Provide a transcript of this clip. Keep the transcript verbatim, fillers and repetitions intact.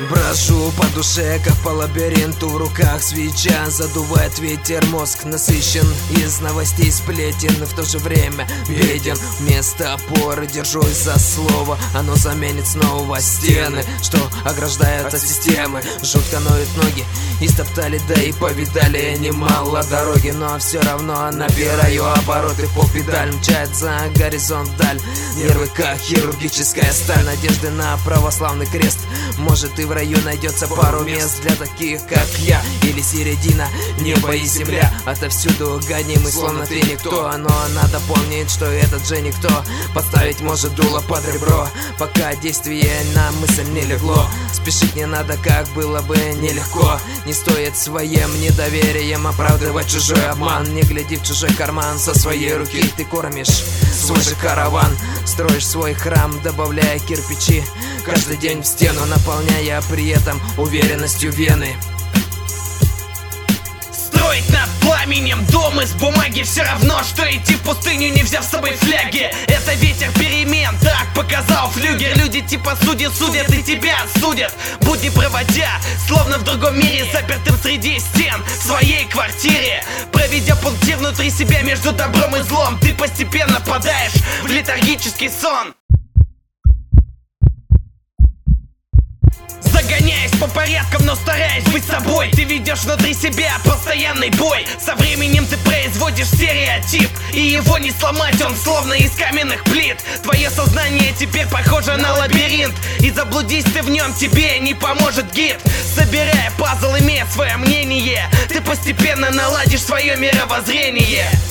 Брожу по душе, как по лабиринту. В руках свеча, задувает ветер. Мозг насыщен из новостей сплетен. В то же время беден. Вместо опоры держусь за слово. Оно заменит снова стены, что ограждают от системы. Жутко ноют ноги, истоптали, да и повидали немало дороги. Но все равно набираю обороты по педаль. Мчает за горизонт вдаль. Нервы как хирургическая сталь. Надежды на православный крест. Может, и в раю найдется пару мест для таких, как я. Или середина, небо и земля. Отовсюду гонимый, словно ты никто. Но надо помнить, что этот же никто подставить может дуло под ребро, пока действие на мысль не легло. Спешить не надо, как было бы нелегко. Не стоит своим недоверием оправдывать чужой обман. Не гляди в чужой карман, со своей руки ты кормишь свой же караван. Строишь свой храм, добавляя кирпичи каждый день в стену, наполняя при этом уверенностью вены. Строить над пламенем дом из бумаги все равно, что идти в пустыню, не взяв с собой фляги. Это ветер перемен, так показал флюгер. Люди типа судьи судят и тебя судят, будни проводя, словно в другом мире, запертым среди стен в своей квартире. Проведя пунктир внутри себя между добром и злом, ты постепенно впадаешь в летаргический сон. Загоняясь по порядкам, но стараясь быть собой, ты ведешь внутри себя постоянный бой. Со временем ты производишь стереотип, и его не сломать, он словно из каменных плит. Твое сознание теперь похоже на лабиринт, и заблудись ты в нем, тебе не поможет гид. Собирая пазл, имея свое мнение, ты постепенно наладишь свое мировоззрение.